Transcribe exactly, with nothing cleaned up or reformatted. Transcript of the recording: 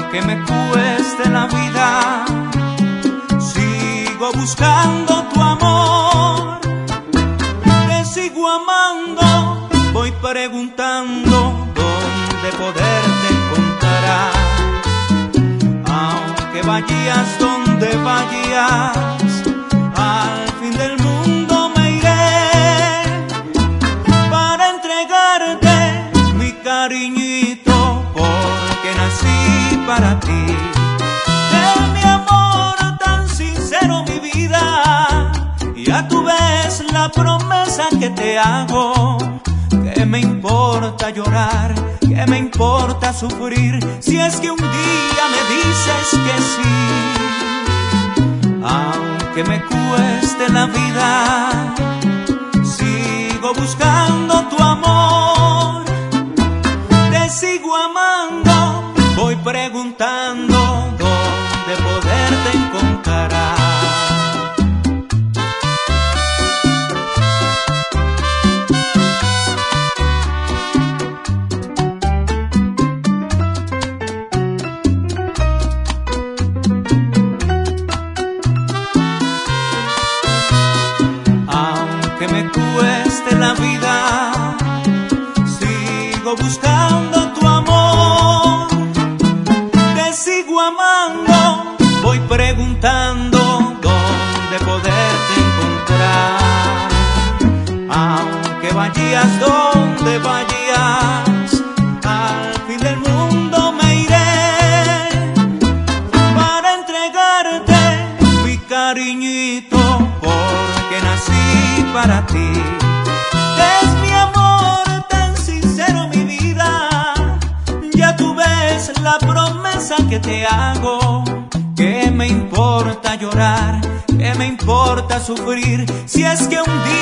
aunque me cueste la vida, sigo buscando tu amor, te sigo amando, voy preguntando dónde poderte encontrar. Aunque vayas donde vayas, al fin del mundo me iré para entregarte mi cariñito, porque nací para ti. De mi amor tan sincero, mi vida, ya tú ves la promesa que te hago. ¿Qué me importa llorar? ¿Qué me importa sufrir? Si es que un día me dices que sí. Aunque me cueste la vida, sigo buscando tu amor, te sigo amando, voy preguntando dónde poderte encontrar. Que me cueste la vida, sigo buscando tu amor, te sigo amando, voy preguntando dónde poderte encontrar. Aunque vayas donde vayas, al fin del mundo me iré para entregarte mi cariñito, porque nací para ti. Es mi amor tan sincero, mi vida, ya tú ves la promesa que te hago. ¿Qué me importa llorar? ¿Qué me importa sufrir? Si es que un día